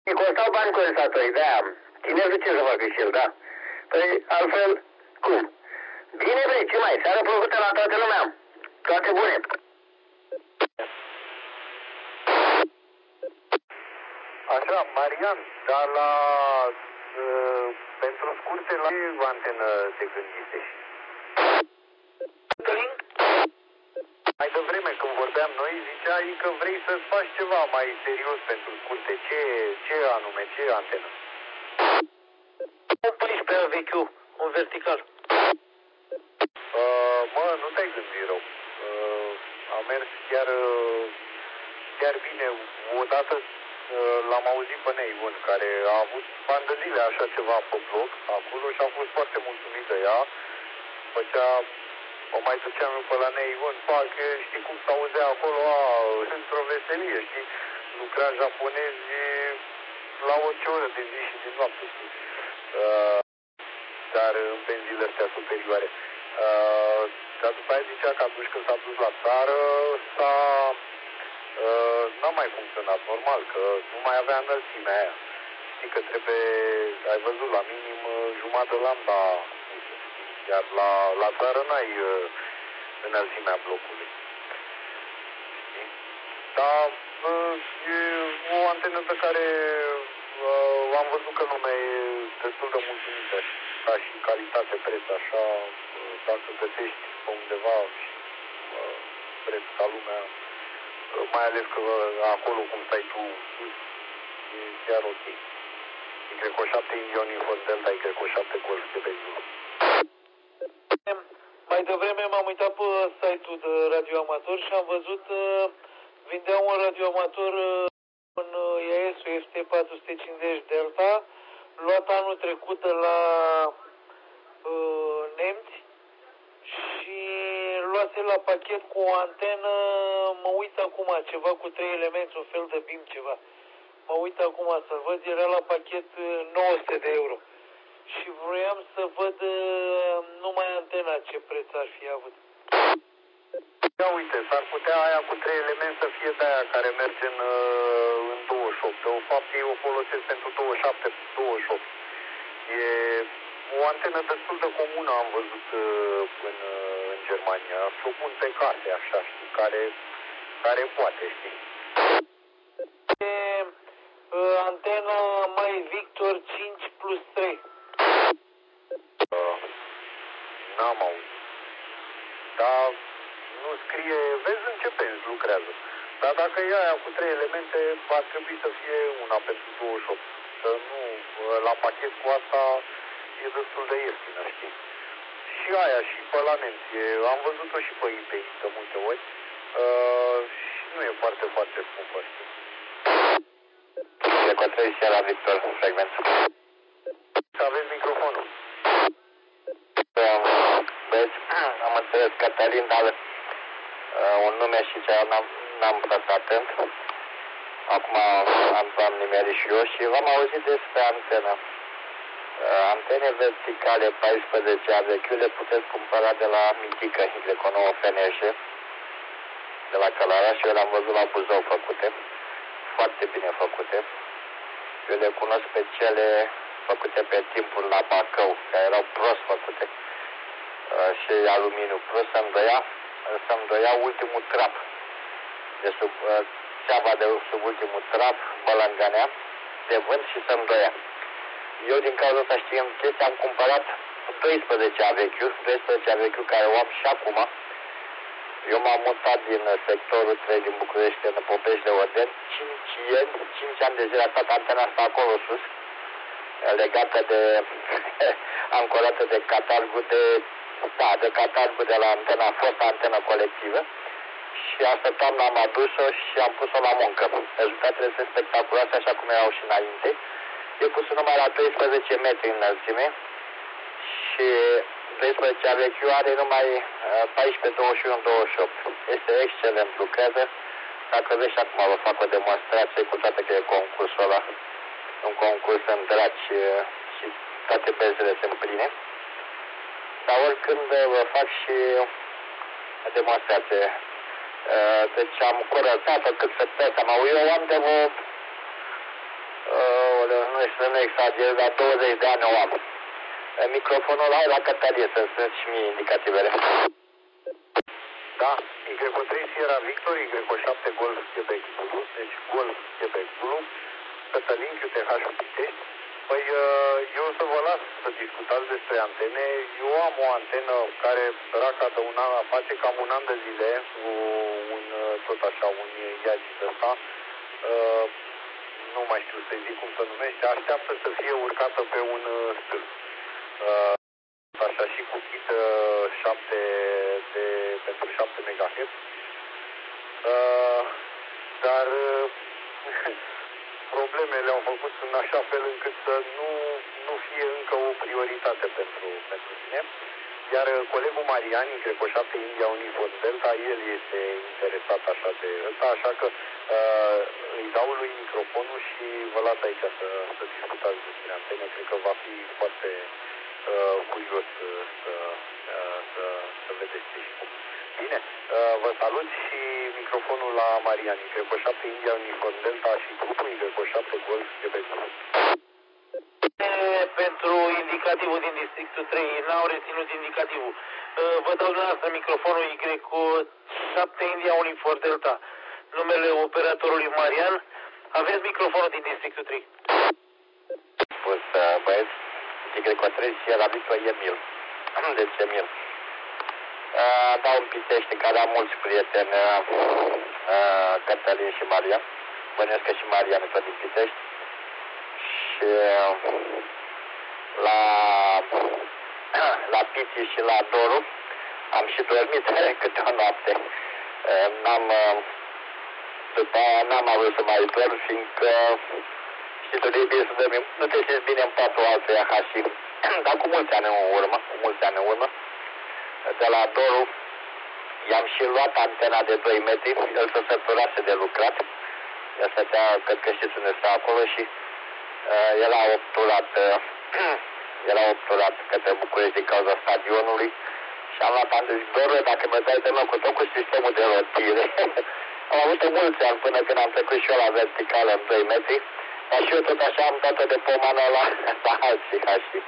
îi costau bani condensatorii, de-aia tinerii ce să facă și el, da? Păi altfel, cum? Bine, băi, ce mai? Seară plăcută la toată lumea. Toate bune. Așa, Marian, dar pentru scurte, la ce antenă te gândisești? Mai devreme, când vorbeam noi, ziceai că vrei să-ți faci ceva mai serios pentru scurte. Ce anume, ce antenă? Un 14 vechiul, un vertical. Mă, nu te-ai gândit rău. A mers chiar bine. Odată l-am auzit pe Neivân, care a avut ani de zile așa ceva pe bloc acolo și a fost foarte mulțumit de ea. O mai duceam eu pe la Neivân, parcă știi cum s-auzea acolo, într-o veselie, știi? Lucra japonezi la orice oră de zi și de noapte, știi? Dar în benzile astea superioare. Dar după aia zicea că atunci când s-a dus la țară, n-a mai funcționat normal, că nu mai avea înălțimea aia. Știi că trebuie, ai văzut, la minim jumătate de lambda, iar la țară n-ai înălțimea blocului. Știi? Dar e o antenă pe care am văzut că lumea e destul de mulțumită, ca și calitate, preț, așa, dacă găsești pe undeva și preț ca lumea, mai ales că acolo cum stai tu sus, e chiar ok. Y7 Indian Uniform Delta, Y7 Golf de Bezul. Mai devreme m-am uitat pe site-ul de radioamator și am văzut vindea un radioamator în IAS-ul FT450 Delta, luat anul trecut de la nemți și luase la pachet cu o antenă, mă uit acum, ceva cu 3 elemente, un fel de BIM ceva. Mă uit acum să văd, era la pachet 900 de euro. Și vroiam să văd numai antena ce preț ar fi avut. Ia uite, s-ar putea aia cu 3 elemente să fie de aia care merge în 28. De fapt, ei o folosesc pentru 27-28. E o antenă destul de comună, am văzut în Germania. S-o pun pe case, așa, știi, care poate, știi. E antena mai Victor 5+3. N-am auzit. Dar nu scrie, vezi în ce benzi lucrează. Dar dacă e aia cu 3 elemente, ar trebui să fie una pentru 28. Să nu, la pachet cu asta e destul de ieftină, știi? Și aia, și pe la nemți. Am văzut-o și pe eBay de multe ori. Și nu e foarte, foarte scumpă, știi? E cu 3 seara, Victor, frecvent. Să aveți microfonul. Vezi, am înțeles, Cătălin, dar un nume și ce n-am pus atent. Acum am nimerit și eu și v-am auzit despre antenă. Antene verticale 14 AVQ le puteți cumpăra de la Mitică, Y9 FNJ, de la Călăraș, și eu le-am văzut la Buzău făcute, foarte bine făcute. Eu le cunosc pe cele făcute pe timpul la Bacău, care erau prost făcute. Și aluminiu prost, să-mi doia ultimul trap. De sub țeava de sub ultimul trap, mă lângănea de vânt și să-mi doia. Eu din cauza asta, știam chestia, am cumpărat 12 AVQ care o am și acum. Eu m-am mutat din sectorul 3 din București în Popești de Ordeni, 5 ani de zile a stat antena asta acolo sus, legată de, ancorată de catargul de la antena, fosta antenă colectivă. Și asta toamna am adus-o și am pus-o la muncă. Rezultatele sunt spectaculoase, așa cum erau și înainte. E pus numai la 12 metri înălțime și 12 AVQ are numai 14, 21, 28. Este excelent, lucrează. Dacă vreți, acum vă fac o demonstrație, cu toate că e concursul ăla. Un concurs în draci și toate bezele sunt pline. Dar oricând vă fac și o demonstrație. Deci am curățat-o cât se putea. Eu am de să nu exagerez, dar 20 de ani o am. Microfonul hai la Cătălie să sunt și mie indicativele. Da, Y3 Sierra Victor, Y7 Golf Quebec Zulu, deci Golf Quebec Zulu, Cătălin QTH Pitești. Păi eu să vă las să discutați despre antene. Eu am o antenă care săraca de un an, face cam un an de zile, tot așa, un iagit ăsta, nu mai știu să-i zic cum se numește, așteaptă să fie urcată pe un stâlp. Așa și cu kit 7 pentru 7 MHz. Dar problemele au făcut în așa fel încât să nu fie încă o prioritate pentru mine. Iar colegul Marian, Y7 India Uniform Delta, el este interesat așa de ăsta, așa că îi dau lui microfonul și vă las aici să discutați despre antene. Cred că va fi foarte curios să vedeți ce și cum. Bine, vă salut și microfonul la Marian, Y7 India Uniform Delta și grupul Y7 Golf Quebec. Pentru indicativul din districtul 3, n-au reținut indicativul. Vă dau dumneavoastră microfonul Y7 India Uniform Delta. Numele operatorului Marian. Aveți microfonul din districtul 3. Spus, băieți, Y3 Sierra Victor Emil. Deci Emil. Dau în Pitești, care am mulți prieteni, Cătălin și Marian. Bănuiesc că și Marian e din Pitești. Și la Piti și la Doru am și dormit câte o noapte. După aia n-am avut să mai dorm, fiindcă știi tu, de bine să dormim. Nu te simți bine în patul altuia ca și... Dar cu mulți ani în urmă, de la Doru i-am și luat antena de 2 metri, el se săturase de lucrat. El stătea, cred că știți unde stă acolo și el a obturat către București din cauza stadionului și am luat antena. Doru, dacă mă dai de nou cu tot cu sistemul de rotire. Am avut mulți ani până când am trecut și eu la verticală în 2 metri, dar și eu tot așa am dat-o de pomană la alții ca și.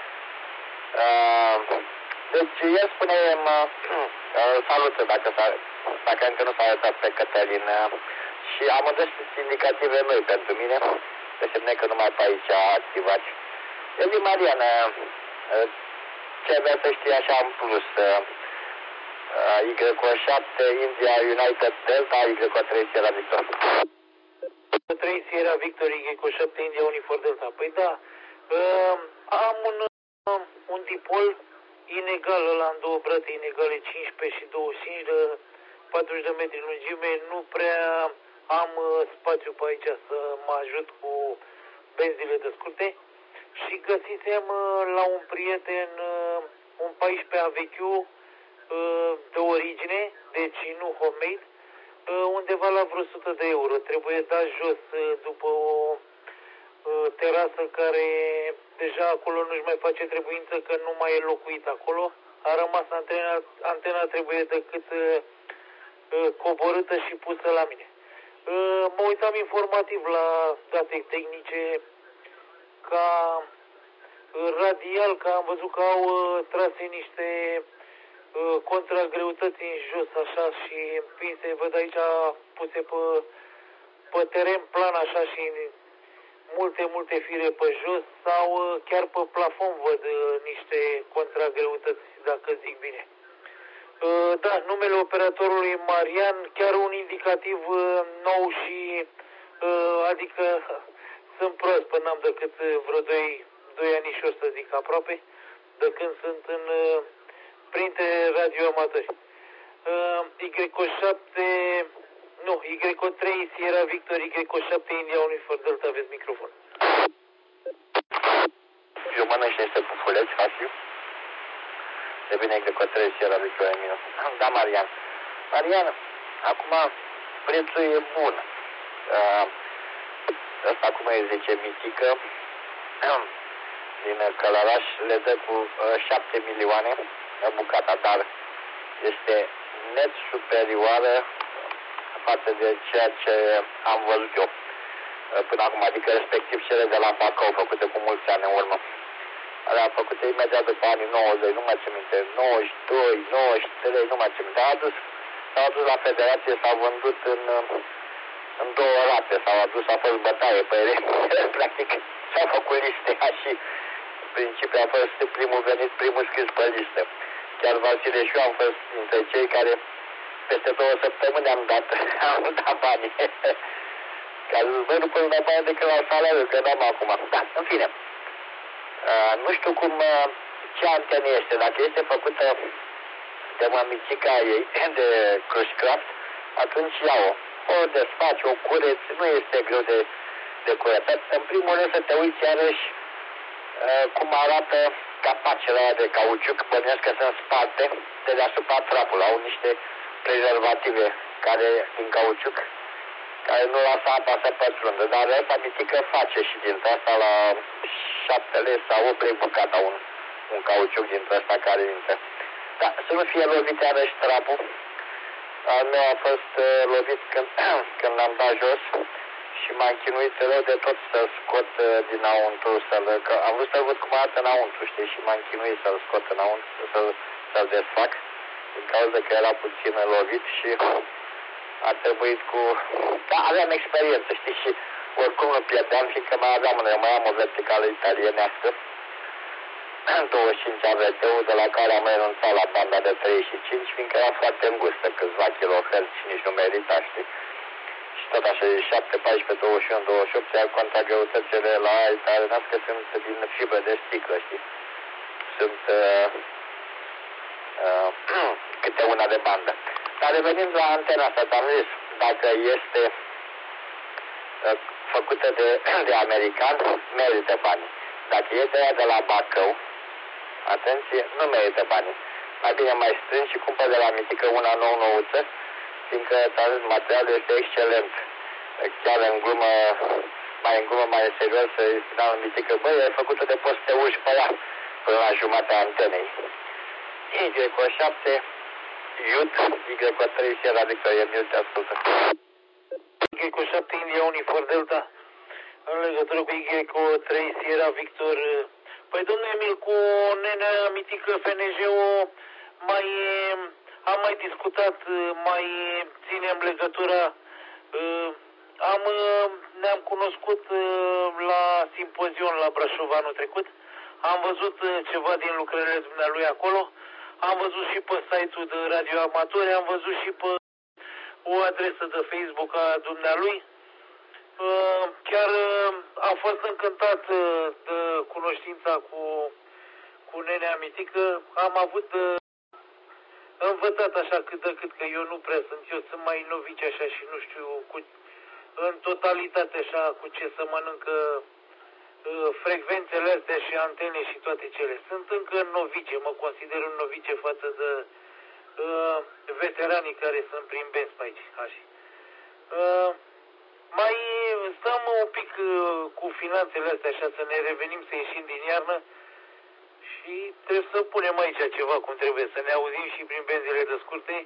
Deci el spune, salută dacă încă nu s-a arătat pe Cătălin și am adus indicative noi pentru mine, de semne că numai pe aici activați. El din Marian, ce avea să știe așa în plus, Y7 India United Delta, Y3 Sierra Victor. Y3 Sierra Victor, Y7 India Uniform Delta. Păi da, am un dipol inegal, ăla în două brate inegale, 15 și 25 de 40 de metri lungime. Nu prea am spațiu pe aici să mă ajut cu benzile de scurte. Și găsisem la un prieten un 14 AVQ de origine, deci nu homemade, undeva la vreo 100 de euro. Trebuie dat jos după o terasă care deja acolo nu-și mai face trebuință că nu mai e locuit acolo. A rămas antena trebuie decât coborâtă și pusă la mine. Mă uitam informativ la date tehnice ca radial, că am văzut că au trase niște contragreutăți în jos așa și împinse, văd aici puse pe teren plan așa și multe fire pe jos sau chiar pe plafon văd niște contragreutăți, dacă zic bine. Da, numele operatorului Marian, chiar un indicativ nou și adică sunt proaspăt, n-am decât vreo 2 anișori să zic aproape, de când sunt printre radioamatori. Y3 Sierra Victor, Y7 India Uniform Delta, aveți microfon. Eu mănânc și niște pufuleți, Hasiu. De bine Y3 Sierra Victor Emil. Da, Marian. Marian, acum prețul e bun. Ăsta, cum îi zice, mitică, din Călăraș, le dă cu 7 milioane bucata, dar este net superioară față de ceea ce am văzut eu. până acum, adică respectiv cele de la Bacău, făcute cu mulți ani în urmă. Alea făcute imediat după anii 90, nu mai țin minte, 92, 93, nu mai țin minte. S-au adus la Federație, s-au vândut în două rate, s-au adus, a fost bătaie pe ele. Practic s-au făcut liste și principiul a fost primul venit, primul scris pe listă. Chiar Vasile și eu am fost dintre cei care peste 2 săptămâni am dat banii. Că a zis, băi, nu poți da bani decât la salariu, că n-am acum. Da, în fine. Nu știu ce antenă este, dacă este făcută de mămicica ei, de Crushcraft, atunci ia-o. O desfaci, o cureți, nu este greu de curățat. În primul rând să te uiți iarăși cum arată capacele aia de cauciuc, bănuiesc că sunt sparte de deasupra trapului, au niște prezervative din cauciuc, care nu lasă apa să pătrundă, dar asta mitică face și dintre asta la 7 lei sau 8 lei bucata un cauciuc dintre asta care intră. Da, să nu fie lovit iarăși trapul. Al meu a fost lovit când l-am dat jos și m-am chinuit rău de tot să-l scot dinăuntru, că am vrut să văd cum arată înăuntru, știi, și m-am chinuit să-l scot înăuntru, să-l desfac, din cauza că era puțin lovit și a trebuit Da, aveam experiență, știi, și oricum nu pierdeam, fiindcă mai am o verticală italienească, 25 AVT-ul, de la care am renunțat la banda de 35, fiindcă era foarte îngustă, câțiva kilohertz și nici nu merita, știi. Și tot așa, 7, 14, 21, 28, iar contragreutățile la italienească sunt din fibră de sticlă, știi. Sunt câte una de bandă. Dar revenind la antena asta, ți-am zis, dacă este făcută de american, merită banii. Dacă este ea de la Bacău, atenție, nu merită banii. Mai bine mai strângi și cumpăr de la mitică una nouță, fiindcă materialul este excelent. Chiar în glumă, mai serios, îi spuneam în mitică, băi, e făcută de poți să te urci pe ea până la jumatea antenei. Y7, Iut, Y3 Sierra Victoria, Emil te ascultă. Y7 India Unifor Delta, în legătură cu Y3 Sierra Victor. Păi, domnule Emil, cu nenea mitică FNJ-ul am mai discutat, mai ținem legătura. Ne-am cunoscut la simpozion la Brașov anul trecut. Am văzut ceva din lucrările dumnealui acolo. Am văzut și pe site-ul de radioamatori, am văzut și pe o adresă de Facebook a dumnealui. Chiar am fost încântat de cunoștința cu nenea mitică. Am avut învățat așa cât de cât, că eu nu prea sunt mai novici așa și nu știu în totalitate așa cu ce să mănâncă frecvențele astea și antene și toate cele. Sunt încă novice, mă consider un novice față de veteranii care sunt prin benzi pe aici. Așa. Mai stăm un pic cu finanțele astea așa, să ne revenim, să ieșim din iarnă și trebuie să punem aici ceva cum trebuie, să ne auzim și prin benzile de scurte.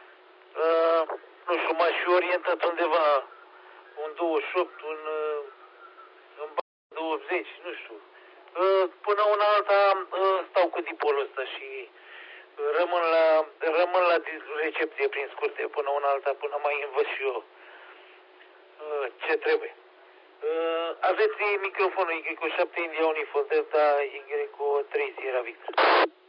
Nu știu, m-aș fi orientat undeva un 28, în 80, nu știu. Până una alta stau cu dipolul ăsta și rămân la recepție prin scurte până una alta, până mai învăț și eu ce trebuie. Aveți microfonul Y7 India Unifor Delta Y3 Sierra Victor.